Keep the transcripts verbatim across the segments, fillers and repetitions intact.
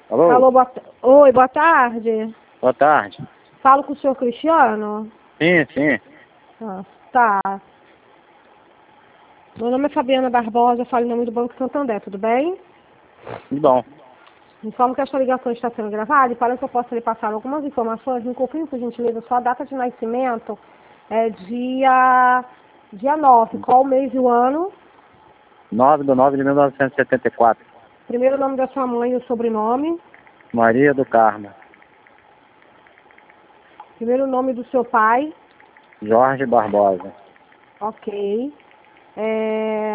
Alô? Alô, boa... Oi, boa tarde. Boa tarde. Falo com o senhor Cristiano? Sim, sim. Ah, tá. Meu nome é Fabiana Barbosa, eu falo em nome do Banco Santander, tudo bem? Tudo bom. Informo que esta ligação está sendo gravada e para que eu possa lhe passar algumas informações, me confirme, por gentileza, sua data de nascimento é dia, dia nove. Qual o mês e o ano? nove de nove de mil novecentos e setenta e quatro. Primeiro nome da sua mãe e o sobrenome. Maria do Carmo. Primeiro nome do seu pai. Jorge Barbosa. Ok. É...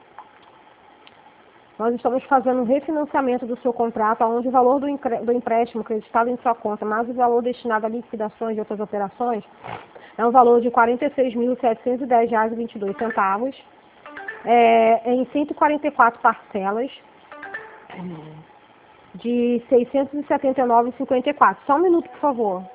Nós estamos fazendo um refinanciamento do seu contrato, onde o valor do, incre... do empréstimo creditado em sua conta, mais o valor destinado a liquidações de outras operações, é um valor de quarenta e seis mil setecentos e dez reais e vinte e dois centavos, é, em cento e quarenta e quatro parcelas de seiscentos e setenta e nove reais e cinquenta e quatro. Só um minuto, por favor.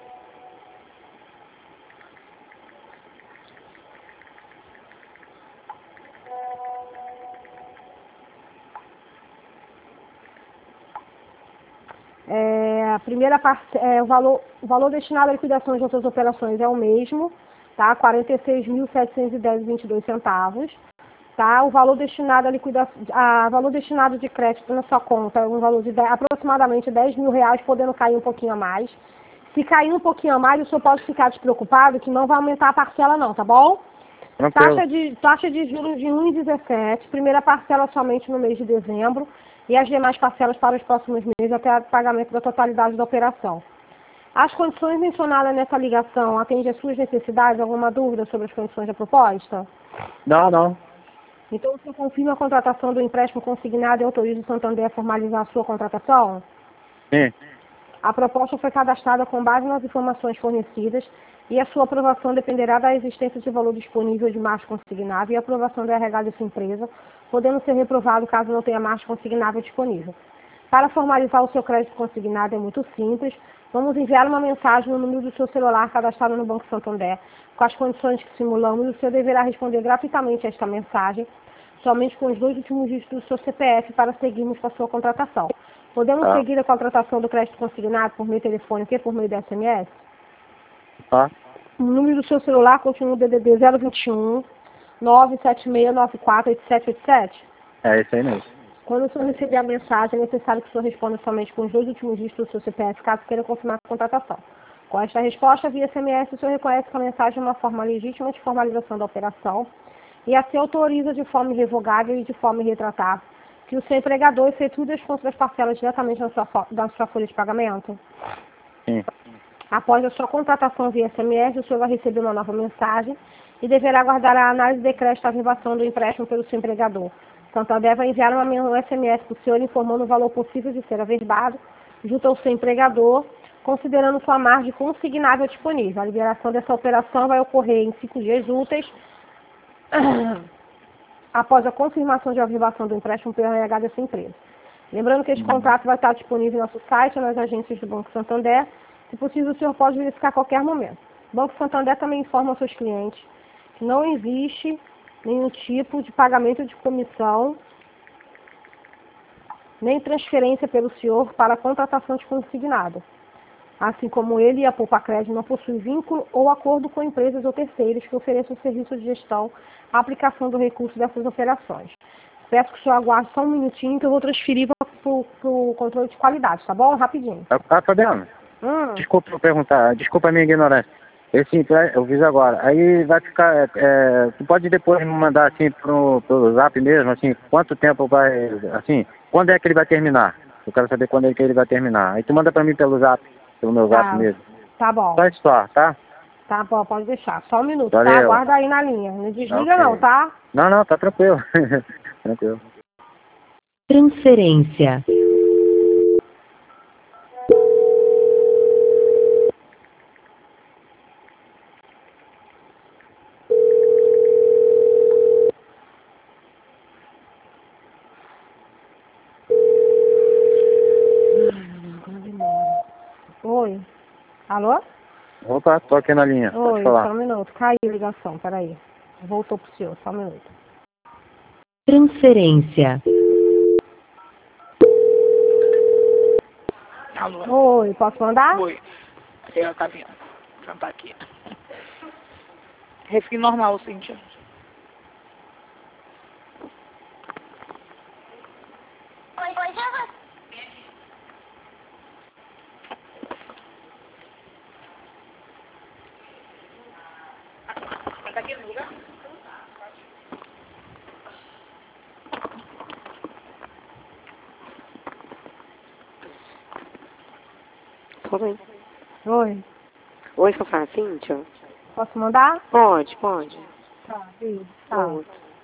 É, a primeira parte, é, o, valor, o valor destinado à liquidação de outras operações é o mesmo, tá? quarenta e seis mil setecentos e dez reais e vinte e dois centavos. Tá? O valor destinado à liquidação, a valor destinado de crédito na sua conta é um valor de dez, aproximadamente dez mil reais, podendo cair um pouquinho a mais. Se cair um pouquinho a mais, o senhor pode ficar despreocupado que não vai aumentar a parcela não, tá bom? Tranquilo. Taxa de, taxa de juros de um vírgula dezessete, primeira parcela somente no mês de dezembro e as demais parcelas para os próximos meses até o pagamento da totalidade da operação. As condições mencionadas nessa ligação atendem às suas necessidades? Alguma dúvida sobre as condições da proposta? Não, não. Então, você confirma a contratação do empréstimo consignado e autoriza o Santander a formalizar a sua contratação? Sim. A proposta foi cadastrada com base nas informações fornecidas e a sua aprovação dependerá da existência de valor disponível de margem consignável e a aprovação do R H dessa empresa, podendo ser reprovado caso não tenha margem consignável disponível. Para formalizar o seu crédito consignado é muito simples. Vamos enviar uma mensagem no número do seu celular cadastrado no Banco Santander, com as condições que simulamos, e o senhor deverá responder gratuitamente a esta mensagem, somente com os dois últimos dígitos do seu C P F para seguirmos com a sua contratação. Podemos Tá. seguir a contratação do crédito consignado por meio telefônico e por meio do S M S? Tá. O número do seu celular continua o D D D zero vinte e um, nove sete seis nove quatro oito sete oito sete? É isso aí mesmo. Quando o senhor receber a mensagem, é necessário que o senhor responda somente com os dois últimos dígitos do seu C P F, caso queira confirmar a contratação. Com esta resposta, via S M S, o senhor reconhece que a mensagem é uma forma legítima de formalização da operação e assim autoriza de forma irrevogável e de forma irretratável que o seu empregador efetue as contas das parcelas diretamente na sua, na sua folha de pagamento. Sim. Após a sua contratação via S M S, o senhor vai receber uma nova mensagem e deverá aguardar a análise de crédito da averbação do empréstimo pelo seu empregador. Santander vai enviar uma, um S M S para o senhor informando o valor possível de ser averbado junto ao seu empregador, considerando sua margem consignável disponível. A liberação dessa operação vai ocorrer em cinco dias úteis após a confirmação de averbação do empréstimo pelo R H dessa empresa. Lembrando que este contrato vai estar disponível no nosso site, nas agências do Banco Santander. Se possível, o senhor pode verificar a qualquer momento. O Banco Santander também informa aos seus clientes que não existe nenhum tipo de pagamento de comissão, nem transferência pelo senhor para a contratação de consignado. Assim como ele e a Poupa Crédito não possuem vínculo ou acordo com empresas ou terceiros que ofereçam serviço de gestão à aplicação do recurso dessas operações. Peço que o senhor aguarde só um minutinho que eu vou transferir para o controle de qualidade, tá bom? Rapidinho. Tá, tá Fabiano? Hum. Desculpa eu perguntar, desculpa a minha ignorância. Esse, eu fiz agora. Aí vai ficar, é, é, tu pode depois me mandar assim pro, pro zap mesmo, assim, quanto tempo vai, assim, quando é que ele vai terminar? Eu quero saber quando é que ele vai terminar. Aí tu manda pra mim pelo zap, pelo meu zap Tá, mesmo. tá bom. Só isso só, tá? Tá bom, pode deixar. Só um minuto, tá? Valeu. Aguarda aí na linha. Não desliga Ok. não, tá? Não, não, tá tranquilo. Tranquilo. Transferência. Oi. Alô? Opa, tô aqui na linha, pode Oi, falar. só um minuto. Caiu a ligação, peraí. Voltou pro senhor, só um minuto. Transferência. Alô? Oi, posso mandar? Oi. É a Taviana. Cantar aqui. Refri normal, Cíntia. Oi, oi, já vai. Tá aqui no lugar? Oi. Oi, Oi, Fafá, Cíntia? posso mandar? Pode, pode. Tá, isso, tá. Pode.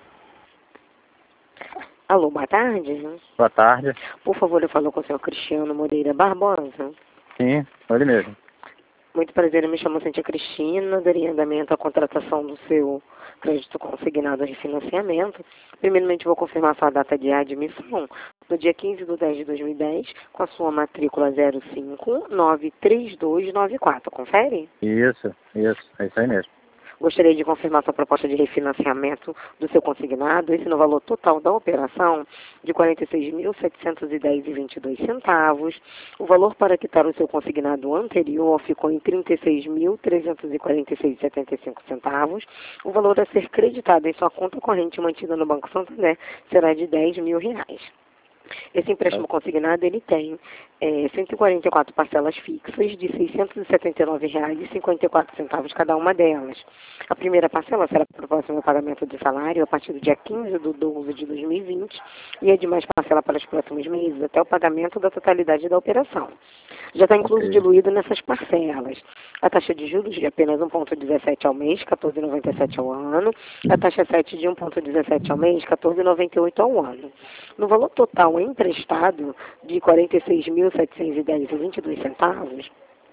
Alô, boa tarde. Boa tarde. Por favor, eu falo com o senhor Cristiano Moreira Barbosa. Sim, ele mesmo. Muito prazer, eu me chamo Cíntia Cristina, daria andamento à contratação do seu crédito consignado a refinanciamento. Primeiramente, vou confirmar sua data de admissão, no dia quinze de dez de dois mil e dez, com a sua matrícula zero cinco nove três dois nove quatro. Confere? Isso, isso, é isso aí mesmo. Gostaria de confirmar sua proposta de refinanciamento do seu consignado, esse no valor total da operação de quarenta e seis mil setecentos e dez vírgula vinte e dois centavos. O valor para quitar o seu consignado anterior ficou em trinta e seis mil trezentos e quarenta e seis vírgula setenta e cinco centavos. O valor a ser creditado em sua conta corrente mantida no Banco Santander será de dez mil reais. Esse empréstimo consignado, ele tem é, cento e quarenta e quatro parcelas fixas de seiscentos e setenta e nove reais e cinquenta e quatro centavos cada uma delas. A primeira parcela será para o próximo pagamento de salário a partir do dia quinze de doze de dois mil e vinte e a demais parcela para os próximos meses até o pagamento da totalidade da operação. Já está incluso Ok. diluído nessas parcelas a taxa de juros de apenas um vírgula dezessete ao mês, quatorze vírgula noventa e sete ao ano, a taxa sete de um vírgula dezessete ao mês, quatorze vírgula noventa e oito ao ano. No valor total emprestado de quarenta e seis mil setecentos e dez vírgula vinte e dois centavos,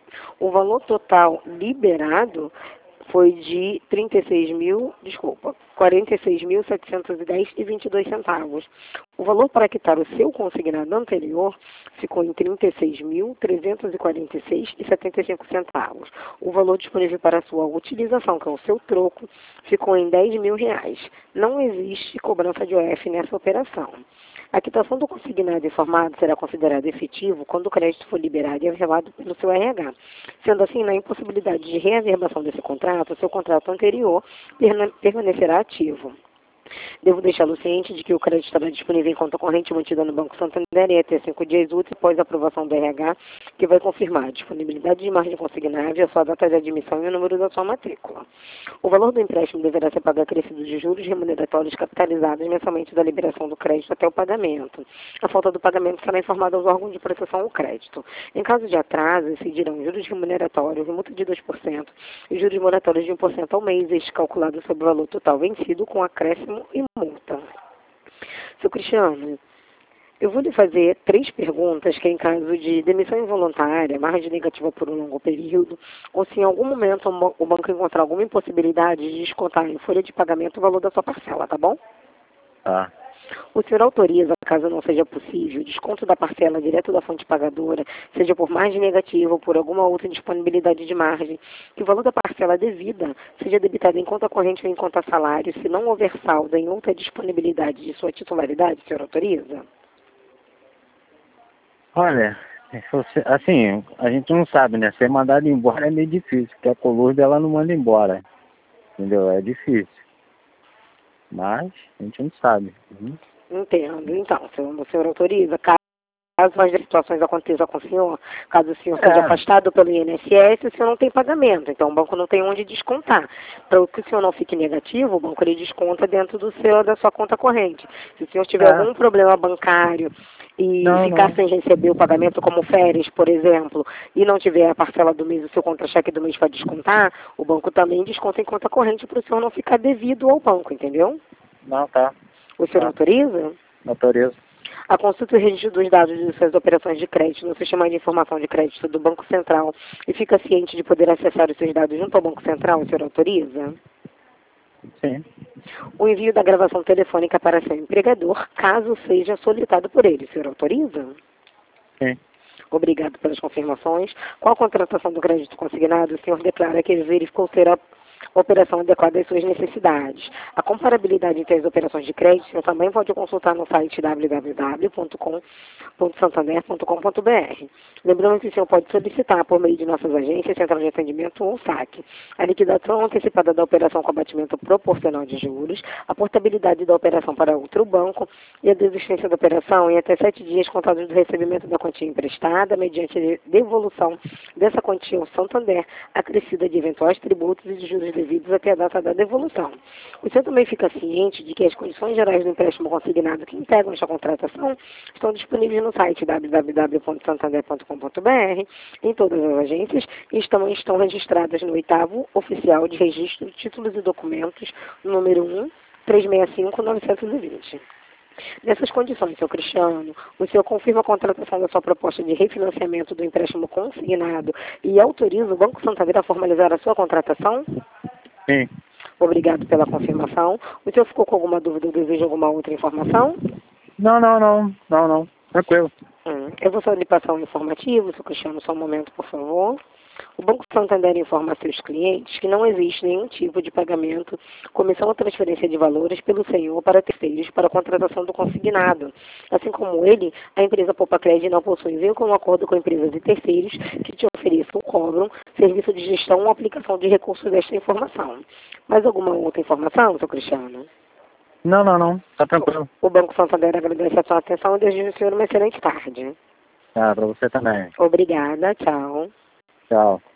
o valor total liberado foi de trinta e seis mil, desculpa, quarenta e seis mil setecentos e dez vírgula vinte e dois centavos. O valor para quitar o seu consignado anterior ficou em trinta e seis mil trezentos e quarenta e seis vírgula setenta e cinco centavos. O valor disponível para a sua utilização, que é o seu troco, ficou em dez mil reais. Não existe cobrança de O F nessa operação. A quitação do consignado informado será considerado efetivo quando o crédito for liberado e averbado pelo seu R H. Sendo assim, na impossibilidade de reaverbação desse contrato, o seu contrato anterior permanecerá ativo. Devo deixá-lo ciente de que o crédito estará disponível em conta corrente mantida no Banco Santander e até cinco dias úteis após a aprovação do R H, que vai confirmar a disponibilidade de margem consignável, a sua data de admissão e o número da sua matrícula. O valor do empréstimo deverá ser pago acrescido de juros remuneratórios capitalizados mensalmente da liberação do crédito até o pagamento. A falta do pagamento será informada aos órgãos de proteção ao crédito. Em caso de atraso, incidirão juros remuneratórios, multa de dois por cento e juros moratórios de um por cento ao mês, este calculado sobre o valor total vencido com acréscimo e multa. Seu Cristiano, eu vou lhe fazer três perguntas que, em caso de demissão involuntária, margem negativa por um longo período, ou se em algum momento o banco encontrar alguma impossibilidade de descontar em folha de pagamento o valor da sua parcela, tá bom? Tá. O senhor autoriza, caso não seja possível, o desconto da parcela direto da fonte pagadora, seja por margem negativa ou por alguma outra disponibilidade de margem, que o valor da parcela devida seja debitado em conta corrente ou em conta salário, se não houver saldo em outra disponibilidade de sua titularidade, o senhor autoriza? Olha, se você- assim, a gente não sabe, né? Ser mandado embora é meio difícil, porque a Colur dela não manda embora. Entendeu? É difícil. Mas a gente não sabe. Uhum. Entendo. Então, o senhor, o senhor autoriza, caso as situações aconteçam com o senhor, caso o senhor É. seja afastado pelo I N S S, o senhor não tem pagamento, então o banco não tem onde descontar. Para que o senhor não fique negativo, o banco ele desconta dentro do seu, da sua conta corrente. Se o senhor tiver É. algum problema bancário e Não, ficar não. sem receber o pagamento, como férias, por exemplo, e não tiver a parcela do mês, o seu contra-cheque do mês para descontar, o banco também desconta em conta corrente para o senhor não ficar devido ao banco, entendeu? Não, tá. O senhor Tá. autoriza? Autorizo. A consulta e registro dos dados de suas operações de crédito no sistema de informação de crédito do Banco Central e fica ciente de poder acessar os seus dados junto ao Banco Central, o senhor autoriza? Sim. O envio da gravação telefônica para seu empregador, caso seja solicitado por ele, o senhor autoriza? Sim. Obrigado pelas confirmações. Com a contratação do crédito consignado, o senhor declara que verificou ser a a operação adequada às suas necessidades. A comparabilidade entre as operações de crédito você também pode consultar no site w w w ponto com ponto santander ponto com ponto b r. Lembrando que o senhor pode solicitar por meio de nossas agências, central de atendimento ou saque, a liquidação antecipada da operação com abatimento proporcional de juros, a portabilidade da operação para outro banco e a desistência da operação em até sete dias contados do recebimento da quantia emprestada, mediante devolução dessa quantia ao Santander, acrescida de eventuais tributos e de juros devidos até a data da devolução. O senhor também fica ciente de que as condições gerais do empréstimo consignado que integram esta contratação estão disponíveis no site w w w ponto santander ponto com ponto b r, em todas as agências, e estão, estão registradas no oitavo Oficial de Registro de Títulos e Documentos, número um, trezentos e sessenta e cinco, novecentos e vinte. Nessas condições, senhor Cristiano, o senhor confirma a contratação da sua proposta de refinanciamento do empréstimo consignado e autoriza o Banco Santander a formalizar a sua contratação? Sim. Obrigado pela confirmação. O senhor ficou com alguma dúvida ou deseja alguma outra informação? Não, não, não, não, não. Tranquilo. Hum. Eu vou só lhe passar um informativo, senhor Cristiano, só um momento, por favor. O Banco Santander informa a seus clientes que não existe nenhum tipo de pagamento, comissão ou transferência de valores pelo senhor para terceiros para a contratação do consignado. Assim como ele, a empresa Poupacred não possui vínculo no acordo com empresas e terceiros que te ofereçam ou cobram serviço de gestão ou aplicação de recursos desta informação. Mais alguma outra informação, senhor Cristiano? Não, não, não. Tá tranquilo. O Banco Santander agradece a sua atenção e deseja ao senhor uma excelente tarde. Ah, pra você também. Obrigada, tchau. Tchau.